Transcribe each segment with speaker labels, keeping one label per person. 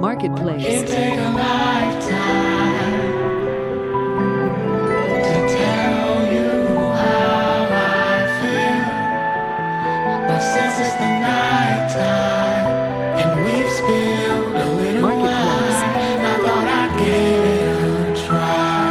Speaker 1: Marketplace.
Speaker 2: It take a lifetime to tell you how I feel, but since it's the nighttime and we've spilled a little
Speaker 1: Marketplace.
Speaker 2: wine, I thought I'd give it a try.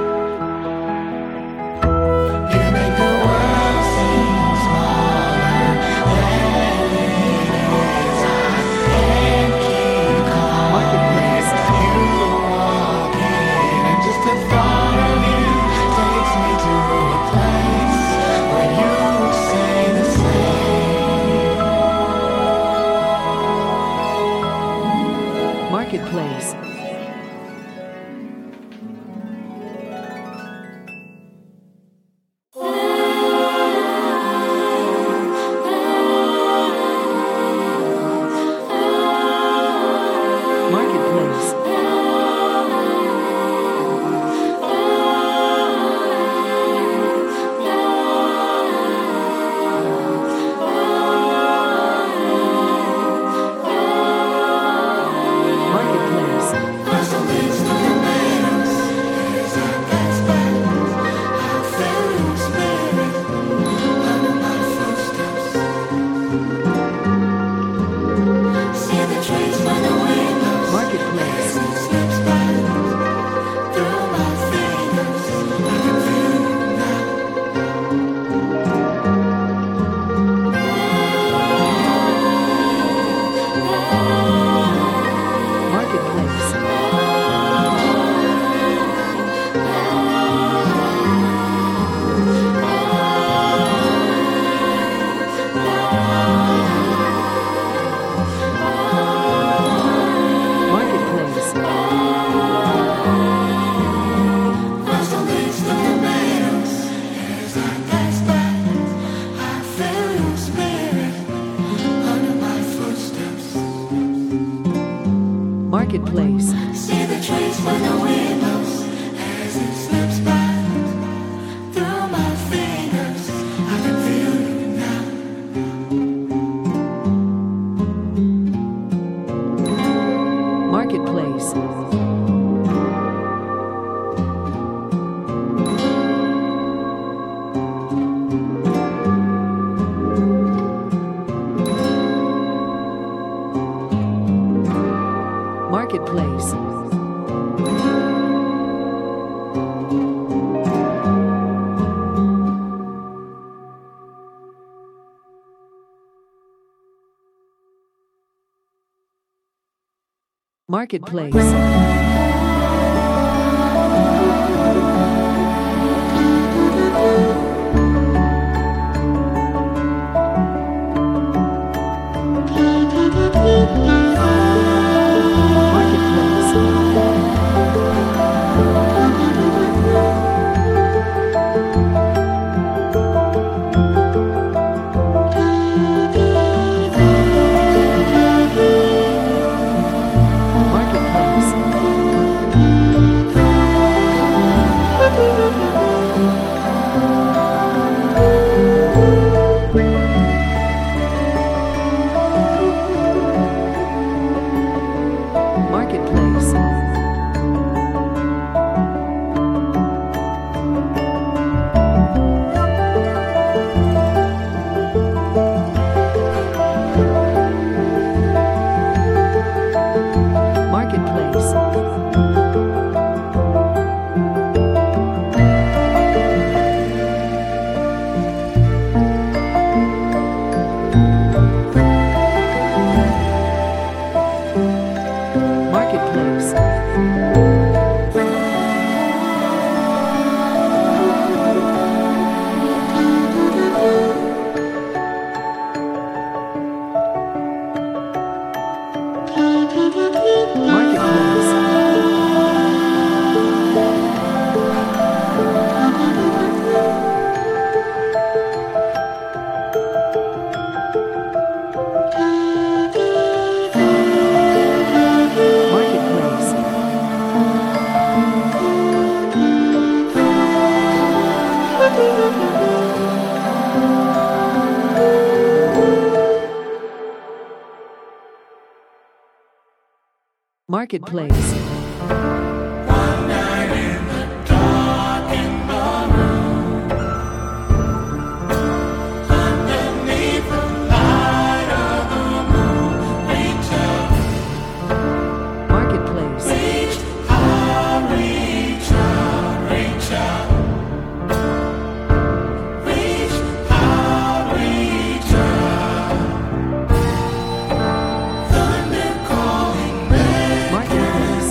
Speaker 2: You make the world seem smaller than it is. I can't keep calm.
Speaker 1: Marketplace.
Speaker 2: You walk in, and just the thought of you takes me to a place where you say the same.
Speaker 1: Marketplace. Marketplace. Marketplace.
Speaker 2: Hustle leads to tomatoes. As I pass by, I feel your spirit under my footsteps. See the trees from the windows.
Speaker 1: Marketplace.
Speaker 2: As it slips by through my fingers, I can feel you now.
Speaker 1: Marketplace. Marketplace.
Speaker 2: Hustle leads to tomatoes. As I pass by, I feel your spirit under my footsteps.
Speaker 1: Marketplace.
Speaker 2: See the trees from the windows as it slips by through my fingers. I can feel you now.
Speaker 1: Marketplace. Marketplace. Marketplace. Marketplace. Marketplace. Marketplace.
Speaker 2: One night in the dark in the room, underneath the light of the moon, reach out,
Speaker 1: Marketplace.
Speaker 2: reach out, reach out, reach out, reach out, reach out. Thunder calling
Speaker 1: Marketplace.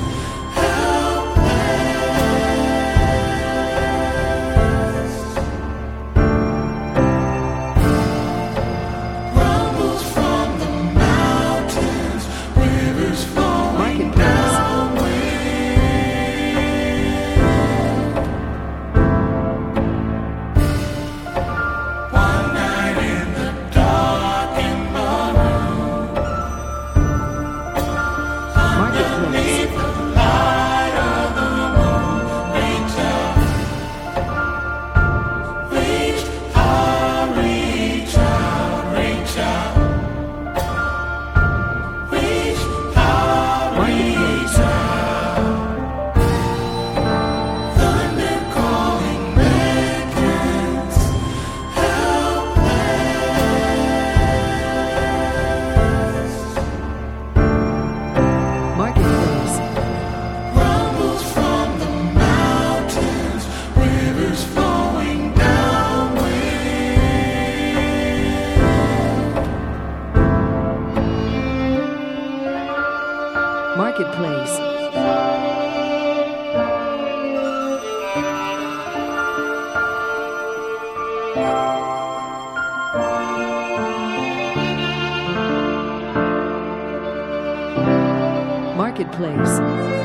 Speaker 2: rumbles from the mountains, rivers flowing
Speaker 1: Marketplace.
Speaker 2: one night in the dark in the room,
Speaker 1: Marketplace.
Speaker 2: the light of the moon, reach out, reach out, reach out, reach out, reach out, reach out. Thunder calling beckons,
Speaker 1: Marketplace.
Speaker 2: rumbles from the mountains, rivers flowing downwind.
Speaker 1: Marketplace. Marketplace.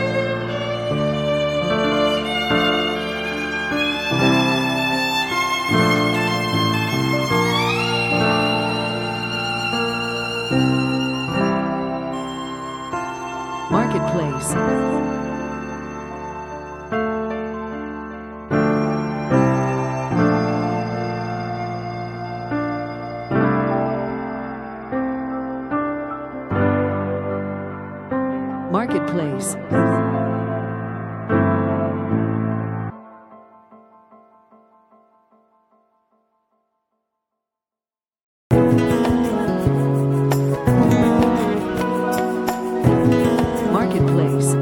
Speaker 1: Marketplace. Marketplace. Marketplace.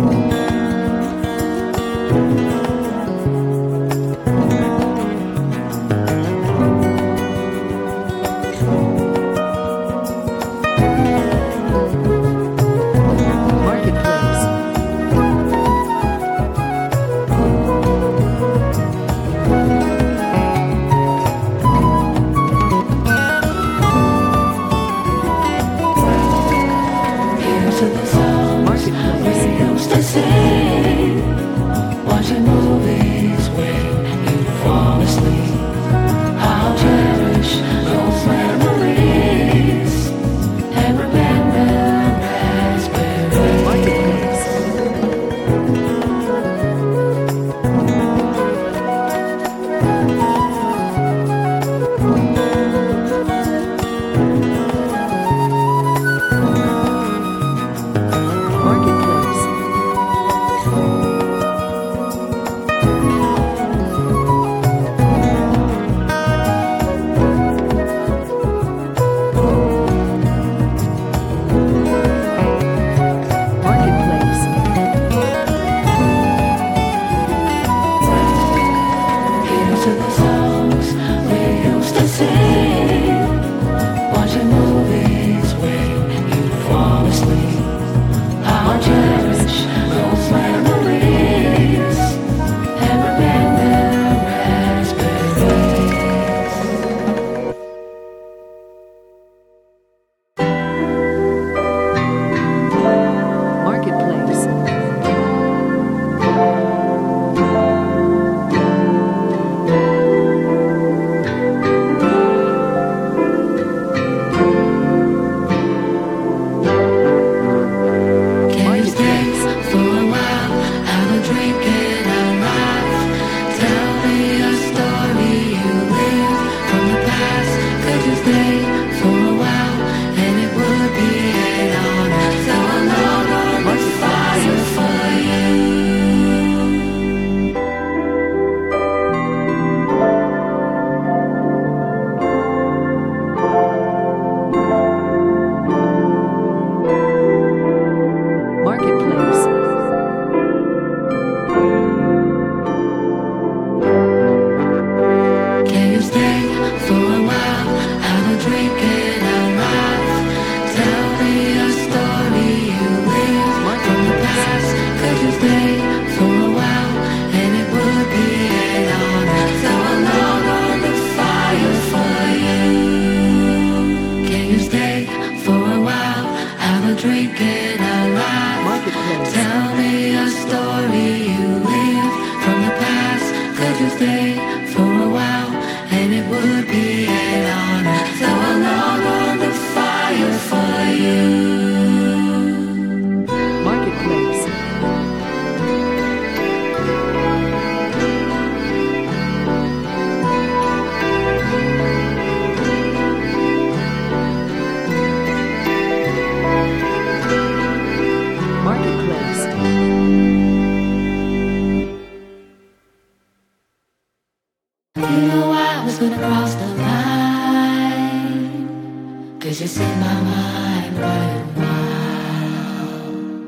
Speaker 1: Marketplace.
Speaker 2: Here's to the songs we
Speaker 1: Marketplace.
Speaker 2: used to sing, watching movies when you fall asleep. I'll cherish those memories and remember raspberries.
Speaker 1: Marketplace. Marketplace.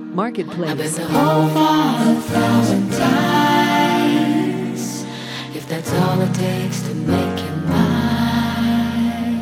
Speaker 2: I've been
Speaker 1: Marketplace.
Speaker 2: the whole farm 1,000 times. If that's all it takes to make you mine.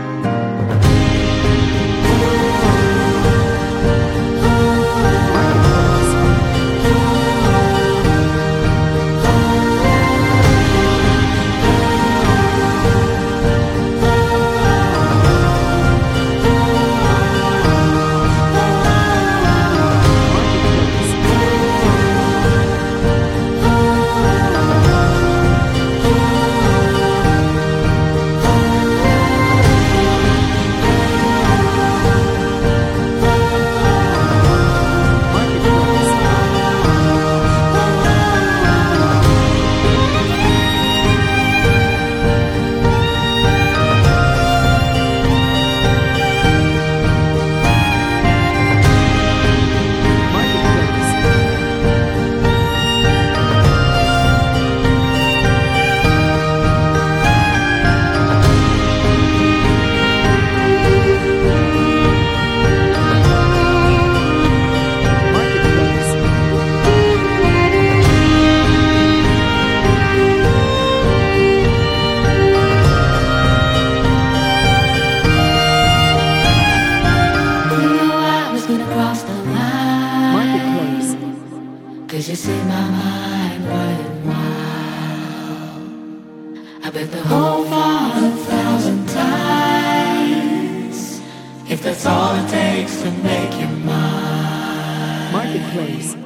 Speaker 2: Cause you see my mind running wild. I bet the whole farm 1,000 times. If that's all it takes to make you mine.
Speaker 1: Marketplace.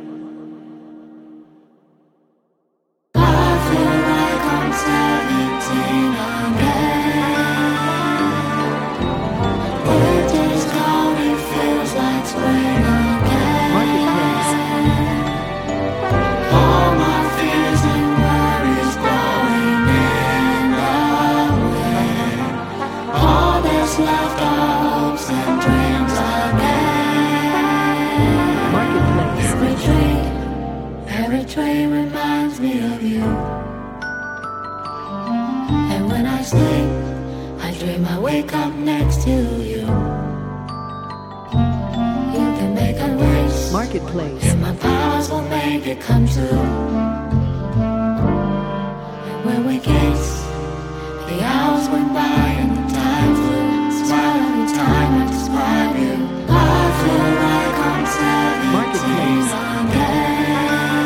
Speaker 2: I feel like I'm 17 again. Winter's gone, it feels like spring again.
Speaker 1: Marketplace.
Speaker 2: All my fears and worries blowing in the wind. All that's left are hopes and dreams again.
Speaker 1: Marketplace.
Speaker 2: Every tree reminds me of you. And when I sleep, I dream I wake up next to you. You can make a wish,
Speaker 1: Marketplace.
Speaker 2: and my powers will make it come true. And when we kiss, the hours went by and the time flew. Smile every time I describe you. I feel like I'm 17 again.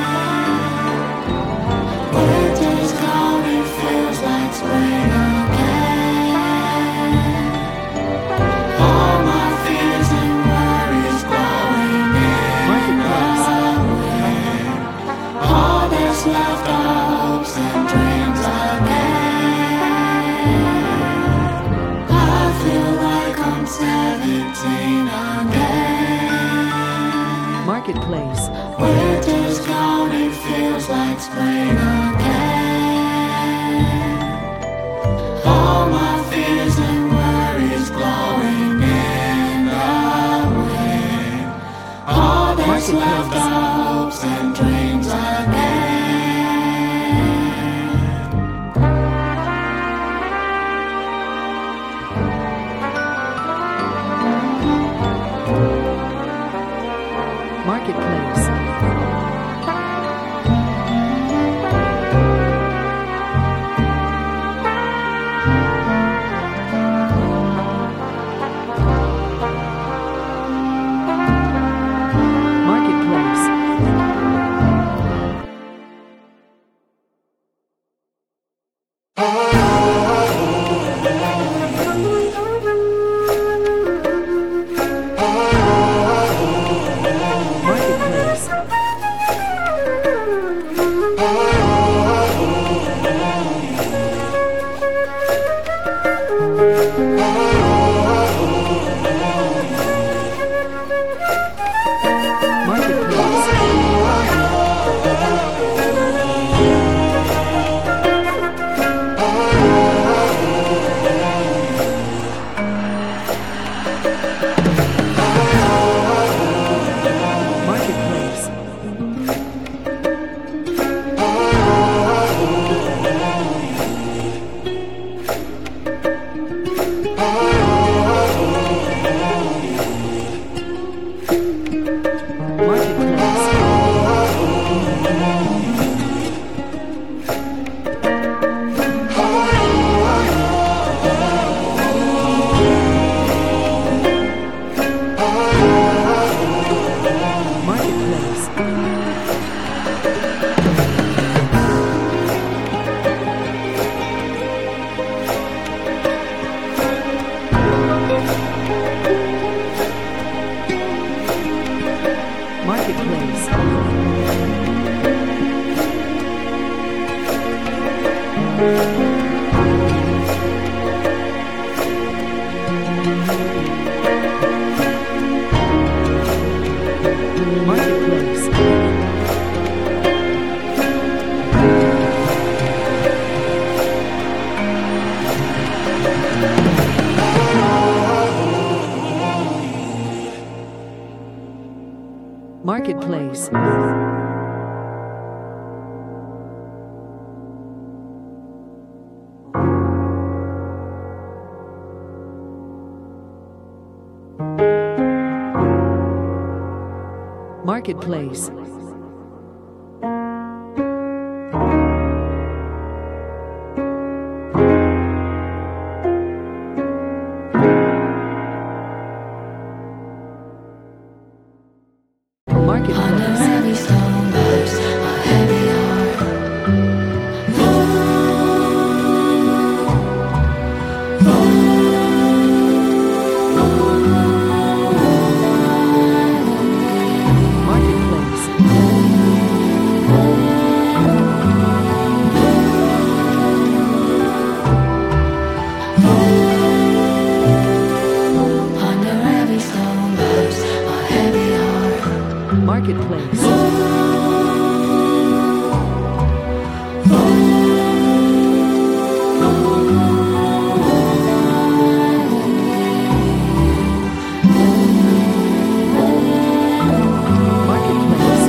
Speaker 2: Winter's gone, it feels like spring again. All my fears and worries blowing in the wind. All that's left are hopes and dreams again. I feel like I'm 17 again.
Speaker 1: Marketplace.
Speaker 2: Winter's gone, it feels like spring again. All my fears and worries glowing in the wind. All that's left are hopes and dreams again.
Speaker 1: Marketplace. Marketplace. Marketplace. Marketplace. Marketplace. Marketplace. Marketplace.
Speaker 2: Under every stone lies a heavy heart.
Speaker 1: Marketplace.
Speaker 2: Under every stone lies a heavy heart.
Speaker 1: Marketplace. Marketplace.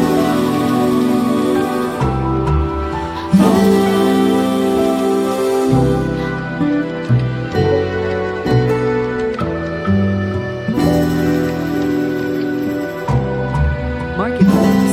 Speaker 1: Marketplace.